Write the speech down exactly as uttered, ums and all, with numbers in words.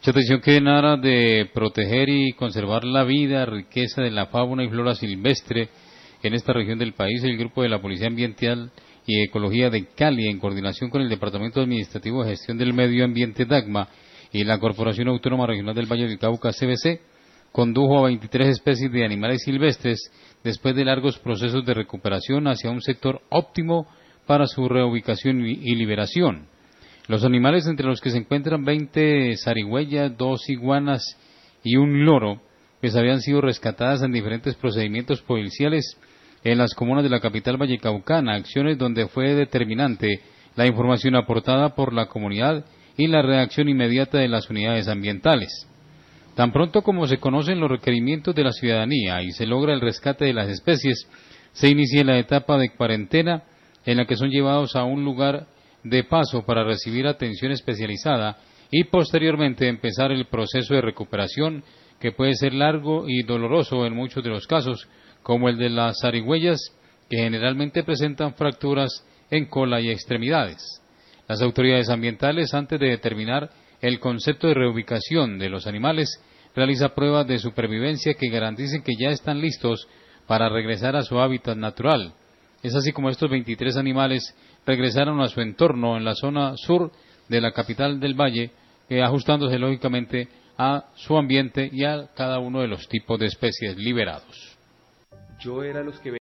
Mucha atención que en aras de proteger y conservar la vida, riqueza de la fauna y flora silvestre en esta región del país, el grupo de la Policía Ambiental y Ecología de Cali, en coordinación con el Departamento Administrativo de Gestión del Medio Ambiente DAGMA y la Corporación Autónoma Regional del Valle del Cauca C B C, condujo a veintitrés especies de animales silvestres después de largos procesos de recuperación hacia un sector óptimo para su reubicación y liberación. Los animales, entre los que se encuentran veinte zarigüeyas, dos iguanas y un loro, pues habían sido rescatadas en diferentes procedimientos policiales en las comunas de la capital vallecaucana, acciones donde fue determinante la información aportada por la comunidad y la reacción inmediata de las unidades ambientales. Tan pronto como se conocen los requerimientos de la ciudadanía y se logra el rescate de las especies, se inicia la etapa de cuarentena en la que son llevados a un lugar de paso para recibir atención especializada y posteriormente empezar el proceso de recuperación, que puede ser largo y doloroso en muchos de los casos, como el de las zarigüeyas, que generalmente presentan fracturas en cola y extremidades. Las autoridades ambientales, antes de determinar el concepto de reubicación de los animales, realiza pruebas de supervivencia que garanticen que ya están listos para regresar a su hábitat natural. Es así como estos veintitrés animales regresaron a su entorno en la zona sur de la capital del valle, eh, ajustándose lógicamente a su ambiente y a cada uno de los tipos de especies liberados. Yo era los que